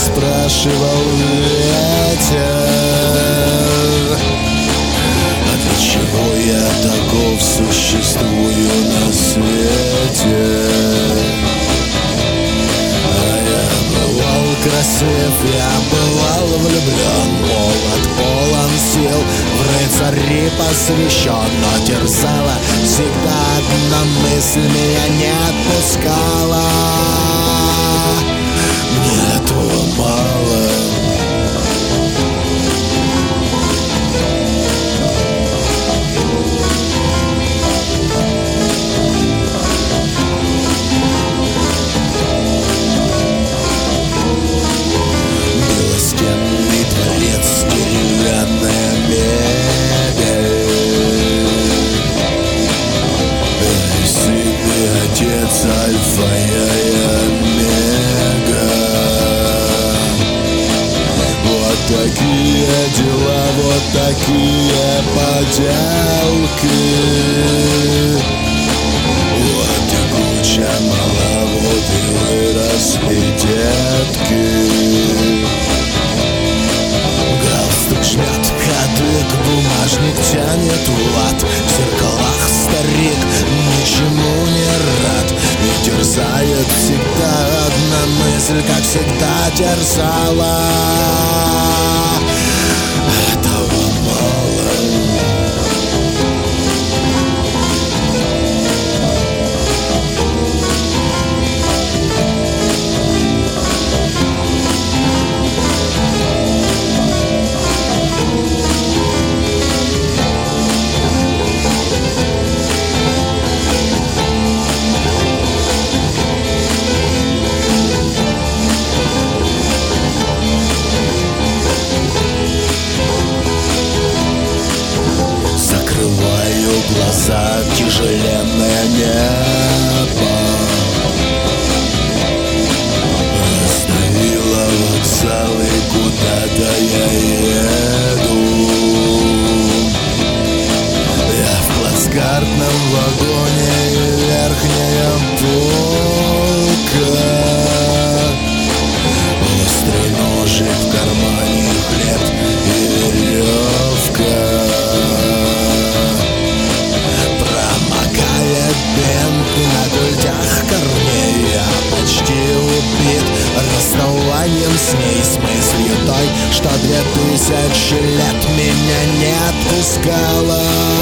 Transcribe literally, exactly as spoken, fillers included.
спрашивал ветер, а для чего я таков существую на свете? Красив, я бывал влюблен, молод, полон сил, в рыцари посвящен, но терзала всегда одна мысль, меня не отпускала. Мне этого мало. Альфа и омега. Вот такие дела, вот такие поделки. Вот и куча мала, вот и выросли детки. Галстук жмет кадык, бумажник тянет в лад. В зеркалах старик ничему не рад. И терзает всегда одна мысль, как всегда терзала. Этого мало. Глаза, тяжеленное небо расставила вокзалы, куда-то я еду. Я в плацкартном вагоне и верхняя полка. Острый ножик в кармане, хлеб и веревка. На гультях корней я почти убит расставанием с ней, с мыслью той, что две тысячи лет меня не отпускала.